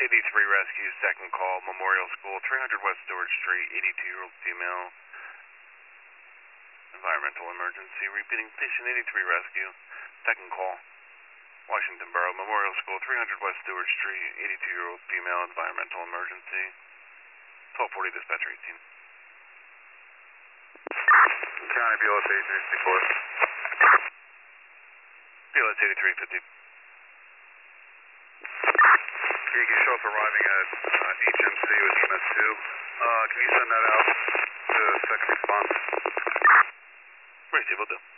83 rescue, second call, Memorial School, 300 West Stewart Street, 82-year-old female. Environmental emergency, repeating patient 83 rescue, second call, Washington Borough, Memorial School, 300 West Stewart Street, 82-year-old female, environmental emergency. 1240 dispatcher 18. County BLS 8364. BLS 8350. Okay, you show up arriving at HMC with EMS 2. Can you send that out to second response? Receive, will do.